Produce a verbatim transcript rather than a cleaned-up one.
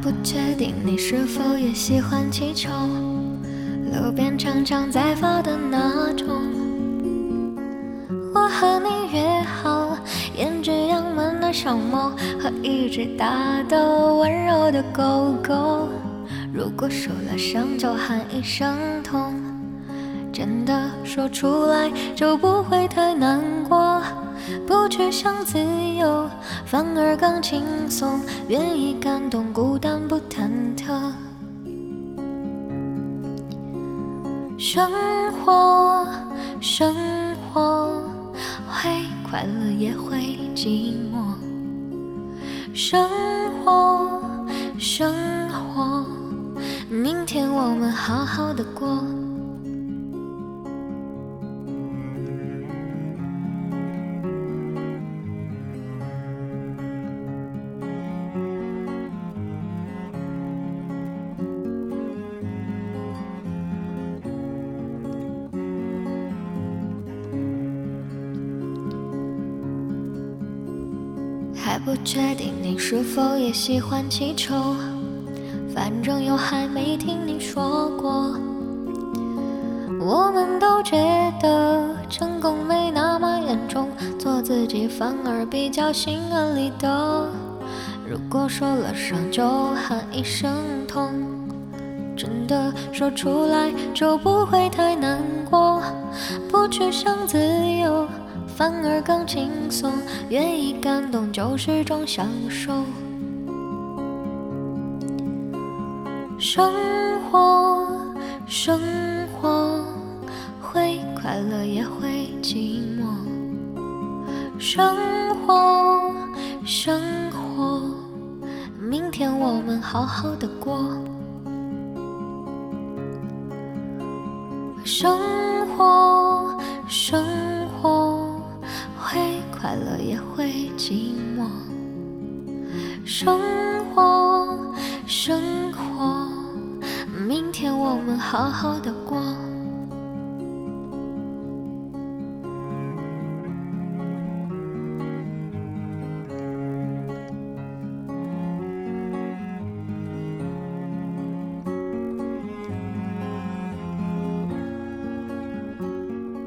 不确定你是否也喜欢气球，路边常常在发的那种。我和你约好，胭脂养满了小猫和一只大的温柔的狗狗。如果受了伤就喊一声痛，真的说出来就不会太难过。不去想自由，反而更轻松，愿意感动，孤单不忐忑。生活，生活，会快乐也会寂寞。生活，生活，明天我们好好的过。还不确定你是否也喜欢气球，反正又还没听你说过。我们都觉得成功没那么严重，做自己反而比较心安理得。如果受了伤就喊一声痛，真的说出来就不会太难过。不去想自由，反而更轻松，愿意感动就是种享受。生活，生活，会快乐也会寂寞。生活，生活，明天我们好好的过。生活，生活，会快乐也会寂寞。生活，生活，明天我们好好的过。